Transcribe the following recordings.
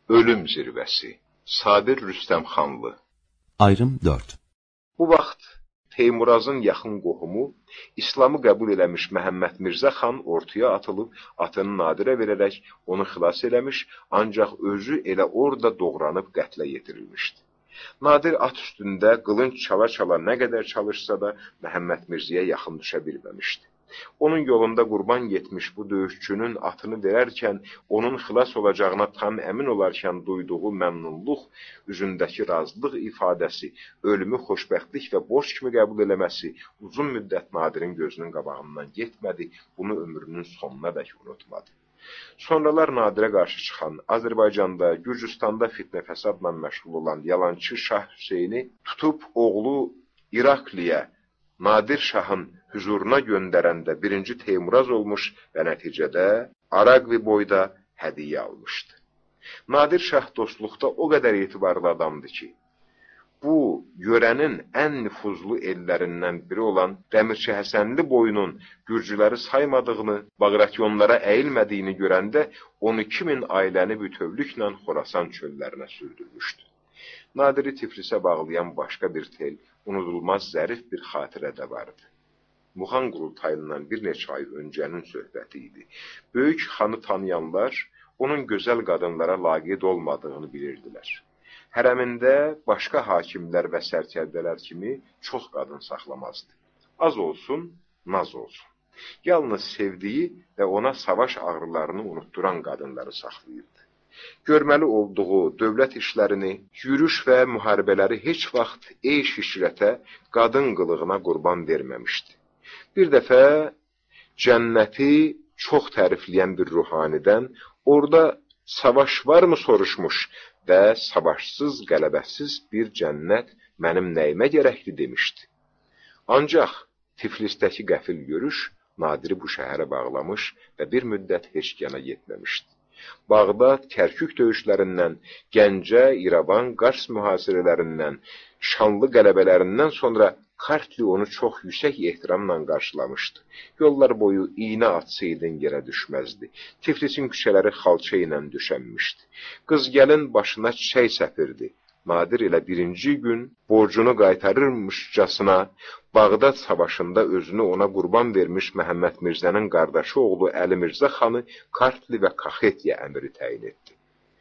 Ölüm zirvəsi. Sabir Rüstəmxanlı. Ayrım 4. Bu vaxt Teymurazın yaxın qohumu, İslamı qəbul eləmiş Məhəmməd Mirzə xan ortaya atılıb, atını Nadirə verərək onu xilas eləmiş, ancaq özü elə orada doğranıb qətlə yetirilmişdi. Nadir at üstündə qılınc çala-çala nə qədər çalışsa da Məhəmməd Mirzəyə yaxın düşə bilməmişdi. Onun yolunda qurban getmiş bu döyüşçünün atını verərkən, onun xilas olacağına tam əmin olarkən duyduğu məmnunluq, üzündəki razılıq ifadəsi, ölümü xoşbəxtlik və borc kimi qəbul eləməsi uzun müddət Nadirin gözünün qabağından getmədi, bunu ömrünün sonuna dək unutmadı. Sonralar Nadirə qarşı çıxan, Azərbaycanda, Gürcüstanda fitnə fəsadla məşğul olan yalançı Şah Hüseyni tutub oğlu İrakliyə, Nadir Şahın hüzuruna göndərəndə 1-ci Teymuraz olmuş və nəticədə Araqvi boyda hədiyyə almışdı. Nadir Şah dostluqda o qədər etibarlı adamdı ki, bu, yörənin ən nüfuzlu ellərindən biri olan Dəmirçi Həsənli boyunun Gürcüləri saymadığını, Bağratyonlara əyilmədiyini görəndə 12.000 ailəni bütövlüklə Xorasan çöllərinə sürdürmüşdü. Nadiri Tiflisə bağlayan başqa bir tel, unudulmaz zərif bir xatirə də vardı. Muğan qurultayından bir neçə ay öncənin söhbəti idi. Böyük xanı tanıyanlar, onun gözəl qadınlara laqeyd olmadığını bilirdilər. Hərəmində başqa hakimlər və sərkərdələr kimi çox qadın saxlamazdı. Az olsun, naz olsun. Yalnız sevdiyi və ona savaş ağrılarını unutduran qadınları saxlayırdı. Görməli olduğu dövlət işlərini, yürüş və müharibələri heç vaxt eyş-işrətə, qadın qılığına qurban verməmişdi. Bir dəfə cənnəti çox tərifləyən bir ruhanidən orada savaş varmı soruşmuş və savaşsız, qələbəsiz bir cənnət mənim nəyimə gərəkli demişdi. Ancaq Tiflisdəki qəfil görüş Nadiri bu şəhərə bağlamış və bir müddət heç yana getməmişdi. Bağdad, Kərkük döyüşlərindən, Gəncə, İrəvan, Qars mühasirələrindən, şanlı qələbələrindən sonra Kartli onu çox yüksək ehtiramla qarşılamışdı. Yollar boyu iynə atsaydın yerə düşməzdi. Tiflisin küçələri xalça ilə döşənmişdi. Qız gəlin başına çiçək səpirdi. Nadir elə 1-ci gün borcunu qaytarırmışcasına Bağdad savaşında özünü ona qurban vermiş Məhəmməd Mirzənin qardaşı oğlu Əli Mirzə xanı Kartli və Kaxetiyə əmri təyin etdi.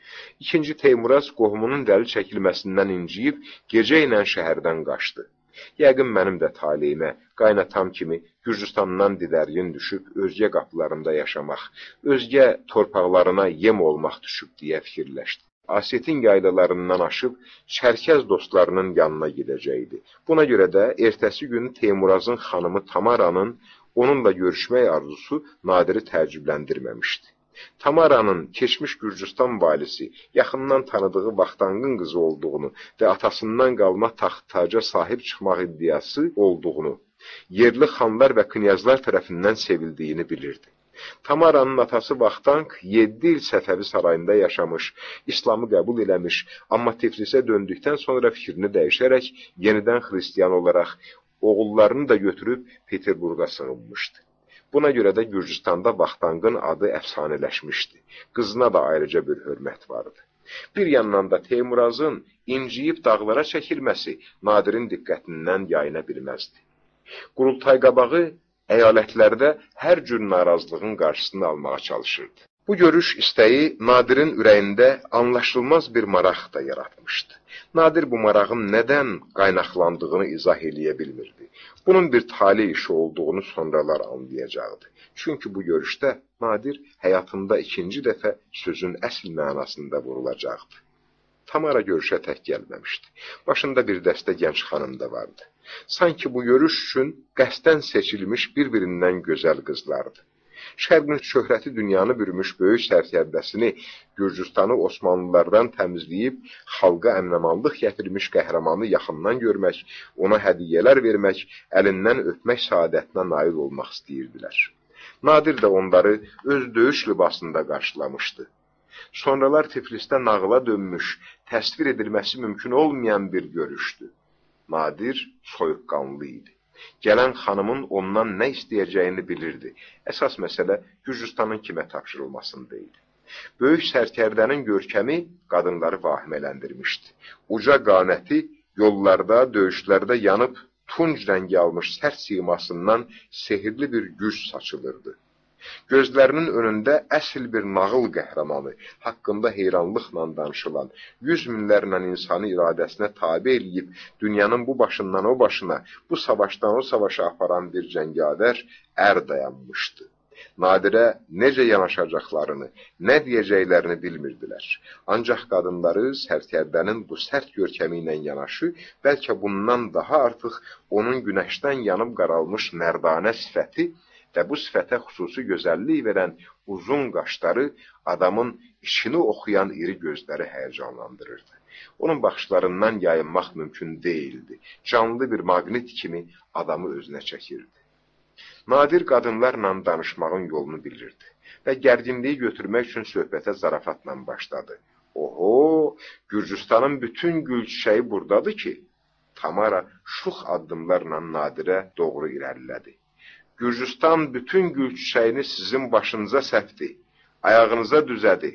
2-ci Teymuraz qohumunun dəli çəkilməsindən inciyib gecə ilə şəhərdən qaçdı. Yəqin mənim də taleyimə, qaynatam kimi Gürcüstandan didərgin düşüb, özgə qapılarında yaşamaq, özgə torpaqlarına yem olmaq düşüb deyə fikirləşdi. Asetin yaylalarından aşıb, Çərkəz dostlarının yanına gedəcəkdi. Buna görə də ertəsi gün Teymurazın xanımı Tamaranın onunla görüşmək arzusu Nadiri təəccübləndirməmişdi. Tamaranın keçmiş Gürcüstan valisi, yaxından tanıdığı Vaxtangın qızı olduğunu və atasından qalma taxt-taca sahib çıxmaq iddiası olduğunu, yerli xanlar və knyazlar tərəfindən sevildiyini bilirdi. Tamaranın atası Vaxtang 7 il Səfəvi sarayında yaşamış, İslamı qəbul eləmiş, amma Tiflisə döndükdən sonra fikrini dəyişərək yenidən xristiyan olaraq oğullarını da götürüb Peterburqa sığınmışdı. Buna görə də Gürcüstanda Vaxtangın adı əfsanələşmişdi. Qızına da ayrıca bir hörmət vardı. Bir yandan da Teymurazın inciyib dağlara çəkilməsi Nadirin diqqətindən yayına bilməzdi. Qurultay qabağı əyalətlərdə hər cür narazılığın qarşısını almağa çalışırdı. Bu görüş istəyi Nadirin ürəyində anlaşılmaz bir maraq da yaratmışdı. Nadir bu marağın nədən qaynaqlandığını izah eləyə bilmirdi. Bunun bir tali işi olduğunu sonralar anlayacaqdı. Çünki bu görüşdə Nadir həyatında 2-ci dəfə sözün əsl mənasında vurulacaqdı. Tamara görüşə tək gəlməmişdi. Başında bir dəstə gənc xanım da vardı. Sanki bu görüş üçün qəsdən seçilmiş bir-birindən gözəl qızlardı. Şərqin şöhrəti dünyanı bürümüş böyük sərkərdəsini, Gürcüstanı Osmanlılardan təmizləyib, xalqa əmnəmanlıq gətirmiş qəhrəmanı yaxından görmək, ona hədiyyələr vermək, əlindən öpmək saadətinə nail olmaq istəyirdilər. Nadir də onları öz döyüş libasında qarşılamışdı. Sonralar Tiflisdə nağıla dönmüş, təsvir edilməsi mümkün olmayan bir görüşdü. Nadir soyuqqanlı idi. Gələn xanımın ondan nə istəyəcəyini bilirdi. Əsas məsələ Gürcüstanın kimə tapşırılmasında idi. Böyük sərkərdənin görkəmi qadınları vahimələndirmişdi. Uca qaməti yollarda, döyüşlərdə yanıb tunc rəngi almış sərt simasından sehirli bir güc saçılırdı. Gözlərinin önündə əsl bir nağıl qəhrəmanı, haqqında heyranlıqla danışılan, 100 minlərlə insanı iradəsinə tabe eləyib, dünyanın bu başından o başına, bu savaşdan o savaşa aparan bir cəngavər dayanmışdı. Nadirə necə yanaşacaqlarını, nə deyəcəklərini bilmirdilər. Ancaq qadınları sərkərdənin bu sərt görkəmi ilə yanaşı, bəlkə bundan daha artıq onun günəşdən yanıb qaralmış mərdanə sifəti və bu sifətə xüsusi gözəllik verən uzun qaşları, adamın içini oxuyan iri gözləri həyəcanlandırırdı. Onun baxışlarından yayınmaq mümkün deyildi. Canlı bir maqnit kimi adamı özünə çəkirdi. Nadir qadınlarla danışmağın yolunu bilirdi və gərginliyi götürmək üçün söhbətə zarafatla başladı. Oho, Gürcüstanın bütün gül çiçəyi buradadır ki, Tamara şux addımlarla Nadirə doğru irəlilədi. Gürcüstan bütün gül çiçəyini sizin başınıza səpdi, ayağınıza düzədi.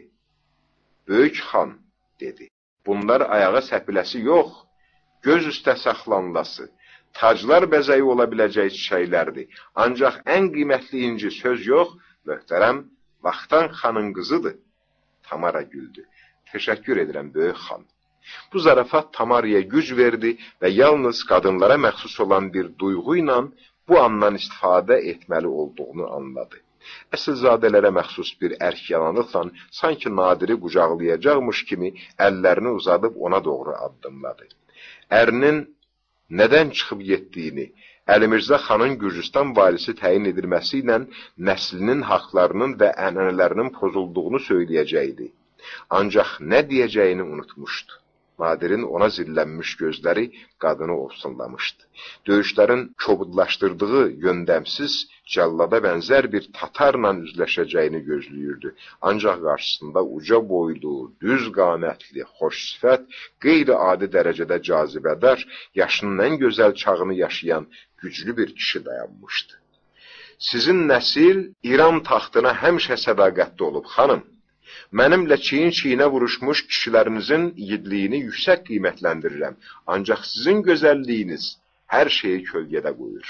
Böyük xan, dedi. Bunlar ayağa səpiləsi yox, göz üstə saxlanılası, taclar bəzəyi ola biləcək çiçəklərdir. Ancaq ən qiymətli inci söz yox, möhtərəm Vaxtan xanın qızıdır. Tamara güldü. Təşəkkür edirəm, böyük xan. Bu zarafat Tamaraya güc verdi və yalnız qadınlara məxsus olan bir duyğu ilə bu andan istifadə etməli olduğunu anladı. Əsilzadələrə məxsus bir ərk yalanlıqla sanki Nadiri qucaqlayacaqmış kimi əllərini uzadıb ona doğru addımladı. Ərinin nədən çıxıb getdiyini, Əli Mirzə xanın Gürcüstan valisi təyin edilməsi ilə nəslinin haqlarının və ənənələrinin pozulduğunu söyləyəcəkdi. Ancaq nə deyəcəyini unutmuşdu. Nadirin ona zillənmiş gözləri qadını ofsunlamışdı. Döyüşlərin kobudlaşdırdığı yöndəmsiz, cəllada bənzər bir tatarla üzləşəcəyini gözləyirdi. Ancaq qarşısında uca boylu, düz qamətli, xoş sifət, qeyri-adi dərəcədə cazibədar, yaşının ən gözəl çağını yaşayan güclü bir kişi dayanmışdı. Sizin nəsil İran taxtına həmişə sədaqətli olub, xanım. Mənimlə çiyin-çiyinə vuruşmuş kişilərinizin igidliyini yüksək qiymətləndirirəm. Ancaq sizin gözəlliyiniz hər şeyi kölgədə qoyur.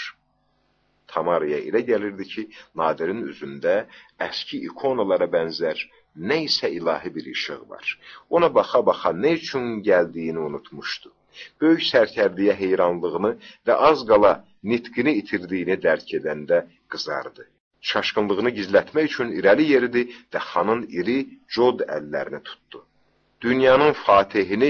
Tamaraya elə gəlirdi ki, Nadirin üzündə əski ikonalara bənzər nə isə ilahi bir işıq var. Ona baxa-baxa nə üçün gəldiyini unutmuşdu. Böyük sərkərdiyə heyranlığını və az qala nitqini itirdiyini dərk edəndə qızardı. Şaşqınlığını gizlətmək üçün irəli yeridi və xanın iri, cod əllərini tutdu. Dünyanın fatihini,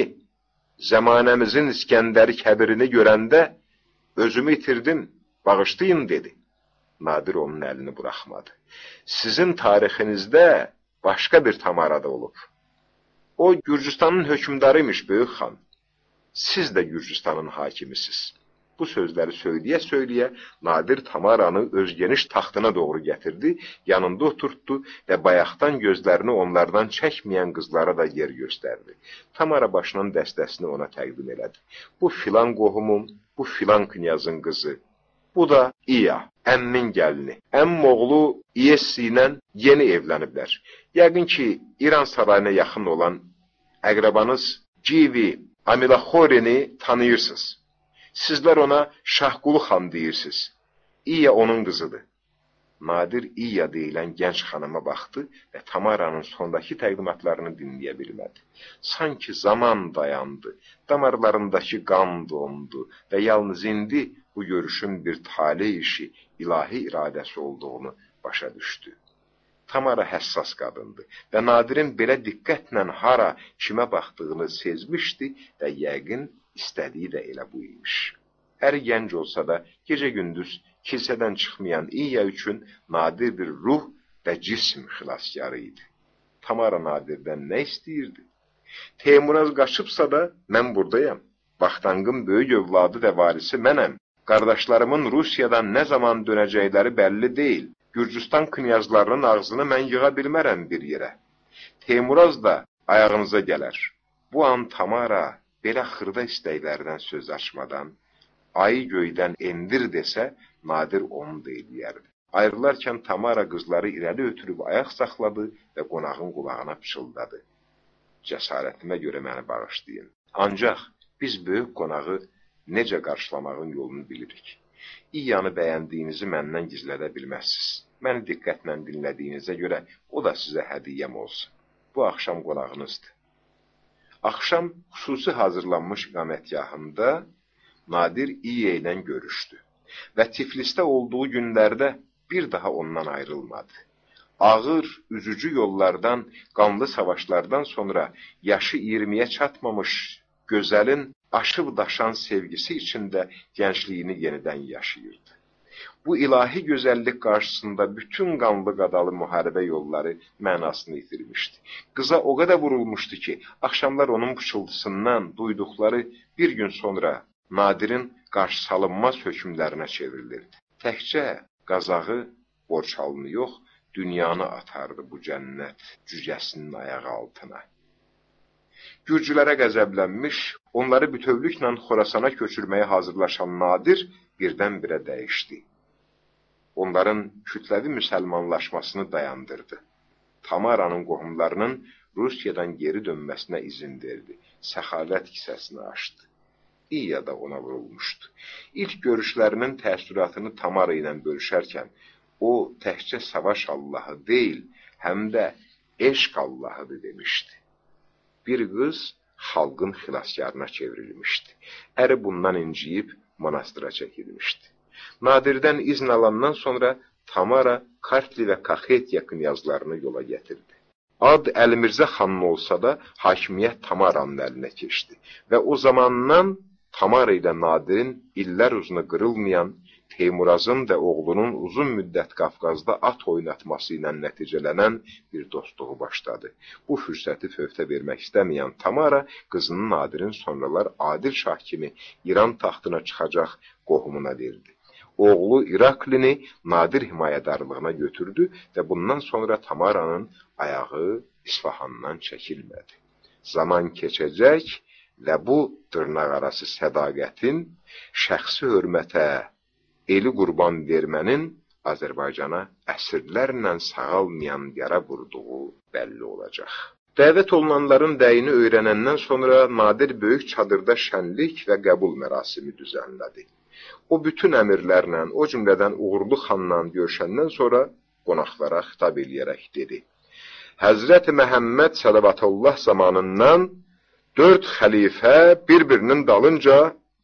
zəmanəmizin İskəndəri Kəbirini görəndə özümü itirdim, bağışlayın, dedi. Nadir onun əlini buraxmadı. Sizin tarixinizdə başqa bir Tamarada olub. O, Gürcüstanın hökmdarıymış, böyük xan. Siz də Gürcüstanın hakimisiz. Bu sözləri söyləyə-söyləyə Nadir Tamaranı öz geniş taxtına doğru gətirdi, yanında oturtdu və bayaqdan gözlərini onlardan çəkməyən qızlara da yer göstərdi. Tamara başının dəstəsini ona təqdim elədi. Bu filan qohumun, bu filan knyazın qızı. Bu da İya, əmmin gəlini. Əmmim oğlu İyessi ilə yeni evləniblər. Yəqin ki, İran sarayına yaxın olan əqrabanız Civi Amilaxorini tanıyırsınız. Sizlər ona Şahqulu xan deyirsiniz. İya onun qızıdır. Nadir İya deyilən gənc xanıma baxdı və Tamaranın sondakı təqdimatlarını dinləyə bilmədi. Sanki zaman dayandı, damarlarındakı qan dondu və yalnız indi bu görüşün bir tale işi, ilahi iradəsi olduğunu başa düşdü. Tamara həssas qadındı və Nadirin belə diqqətlə hara, kimə baxdığını sezmişdi və yəqin istədiyi də elə bu imiş. Əri gənc olsa da gecə-gündüz kilsədən çıxmayan İya üçün nadir bir ruh və cism xilaskarı idi. Tamara Nadirdən nə istəyirdi? Teymuraz qaçıbsa da mən buradayam. Vaxtangın böyük övladı və varisi mənəm. Qardaşlarımın Rusiyadan nə zaman dönəcəkləri bəlli deyil. Gürcüstan knyazlarının ağzını mən yığa bilmərəm bir yerə. Teymuraz da ayağınıza gələr. Bu an Tamara belə xırda istəklərdən söz açmadan, ayı göydən endir desə, Nadir onu da eləyərdi. Ayrılarkən Tamara qızları irəli ötürüb ayaq saxladı və qonağın qulağına pıçıldadı. Cəsarətimə görə məni bağışlayın. Ancaq biz böyük qonağı necə qarşılamağın yolunu bilirik. İyanı bəyəndiyinizi məndən gizlədə bilməzsiniz. Məni diqqətlə dinlədiyinizə görə o da sizə hədiyyəm olsun. Bu axşam qonağınızdır. Axşam xüsusi hazırlanmış iqamətgahında Nadir İya ilə görüşdü və Tiflisdə olduğu günlərdə bir daha ondan ayrılmadı. Ağır, üzücü yollardan, qanlı savaşlardan sonra yaşı 20-yə çatmamış gözəlin aşıb-daşan sevgisi içində gəncliyini yenidən yaşayırdı. Bu ilahi gözəllik qarşısında bütün qanlı-qadalı müharibə yolları mənasını itirmişdi. Qıza o qədər vurulmuşdu ki, axşamlar onun pıçıltısından duyduqları bir gün sonra Nadirin qarşısalınmaz hökmlərinə çevrilirdi. Təkcə qazağı, borçalını yox, dünyanı atardı bu cənnət cücəsinin ayağı altına. Gürcülərə qəzəblənmiş, onları bütövlüklə Xorasana köçürməyə hazırlaşan Nadir birdən-birə dəyişdi. Onların kütləvi müsəlmanlaşmasını dayandırdı. Tamaranın qohumlarının Rusiyadan geri dönməsinə izin verdi. Səxavət kisəsini açdı. İya da ona vurulmuşdu. İlk görüşlərinin təəssüratını Tamara ilə bölüşərkən, o təkcə savaş Allahı deyil, həm də eşq Allahıdır demişdi. Bir qız xalqın xilaskarına çevrilmişdi. Əri bundan inciyib monastıra çəkilmişdi. Nadirdən izin alandan sonra Tamara Kartli və Kaxetiya knyazlarını yola gətirdi. Ad Əlmirzə xanın olsa da, hakimiyyət Tamaranın əlinə keçdi və o zamandan Tamara ilə Nadirin illər uzunu qırılmayan, Teymurazın və oğlunun uzun müddət Qafqazda at oynatması ilə nəticələnən bir dostluğu başladı. Bu fürsəti fövtə vermək istəməyən Tamara, qızını Nadirin sonralar Adil Şah kimi İran taxtına çıxacaq qohumuna verdi. Oğlu İraklini Nadir himayədarlığına götürdü və bundan sonra Tamaranın ayağı İsfahandan çəkilmədi. Zaman keçəcək və bu dırnaqarası sədaqətin, şəxsi hörmətə, eli qurban vermənin Azərbaycana əsrlərlə sağalmayan yara vurduğu bəlli olacaq. Dəvət olunanların dəyini öyrənəndən sonra Nadir böyük çadırda şənlik və qəbul mərasimi düzənlədi. O bütün əmirlərlə, o cümlədən Uğurlu xanla görüşəndən sonra qonaqlara xitab eləyərək dedi. Həzrət Məhəmməd Sələvatullah zamanından 4 xəlifə bir-birinin dalınca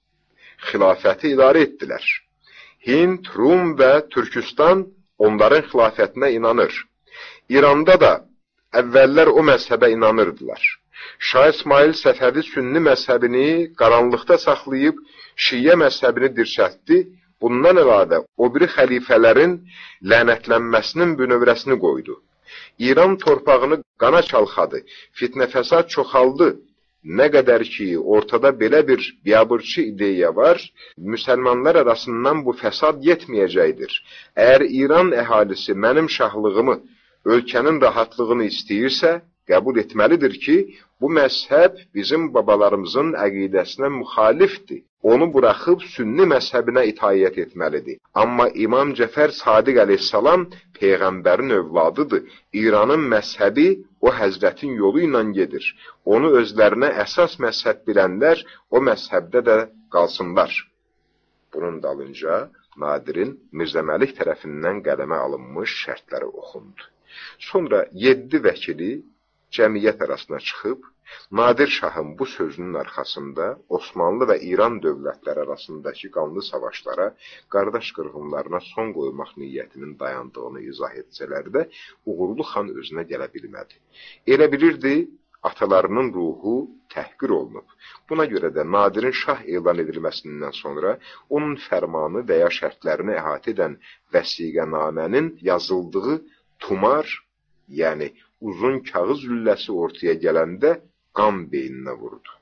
xilafəti idarə etdilər. Hind, Rum və Türkistan onların xilafətinə inanır. İranda da əvvəllər o məzhəbə inanırdılar. Şah İsmail Səfəvi Sünni məzhəbini qaranlıqda saxlayıb Şiyə məzhəbini dirçəltdi. Bundan əlavə o biri xəlifələrin lənətlənməsinin bünövrəsini qoydu. İran torpağını qana çalxadı, fitnə-fəsad çoxaldı. Nə qədər ki, ortada belə bir biabırçı ideya var, müsəlmanlar arasından bu fəsad yetməyəcəkdir. Əgər İran əhalisi mənim şahlığımı, ölkənin rahatlığını istəyirsə, qəbul etməlidir ki, bu məzhəb bizim babalarımızın əqidəsinə müxalifdir. Onu buraxıb sünni məzhəbinə itaət etməlidir. Amma İmam Cəfər Sadiq əleyhissalam Peyğəmbərin övladıdır. İranın məzhəbi o həzrətin yolu ilə gedir. Onu özlərinə əsas məzhəb bilənlər o məzhəbdə də qalsınlar. Bunun dalınca Nadirin Mirzə Məlik tərəfindən qələmə alınmış şərtləri oxundu. Sonra 7 vəkili cəmiyyət arasına çıxıb, Nadir Şahın bu sözünün arxasında Osmanlı və İran dövlətləri arasındakı qanlı savaşlara, qardaş qırğınlarına son qoymaq niyyətinin dayandığını izah etsələr də, Uğurlu xan özünə gələ bilmədi. Elə bilirdi, atalarının ruhu təhqir olunub. Buna görə də Nadirin şah elan edilməsindən sonra onun fərmanı və ya şərtlərini əhatə edən vəsiqənamənin yazıldığı tumar, yəni uzun kağız lüləsi ortaya gələndə qan beyninə vurdu.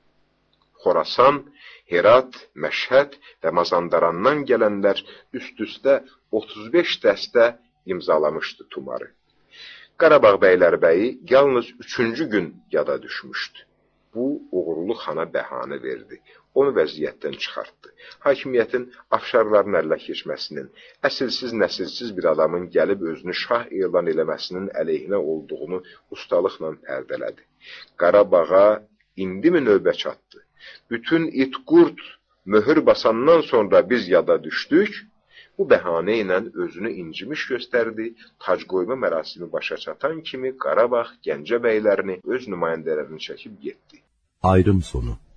Xorasan, Herat, Məşhəd və Mazandarandan gələnlər üst-üstə 35 dəstə imzalamışdı tumarı. Qarabağ bəylərbəyi yalnız 3-cü gün yada düşmüşdü. Bu, Uğurlu xana bəhanə verdi. onu vəziyyətdən çıxartdı. Hakimiyyətin afşarların ələ keçməsinin, əsilsiz nəsilsiz bir adamın gəlib özünü şah elan eləməsinin əleyhinə olduğunu ustalıqla pərdələdi. Qarabağa indimi növbə çatdı? Bütün it-qurt möhür basandan sonra biz yada düşdük. Bu bəhanə ilə özünü incimiş göstərdi. Tac qoyma mərasimi başa çatan kimi Qarabağ Gəncə bəylərini öz nümayəndələrini çəkib getdi. Ayrım sonu.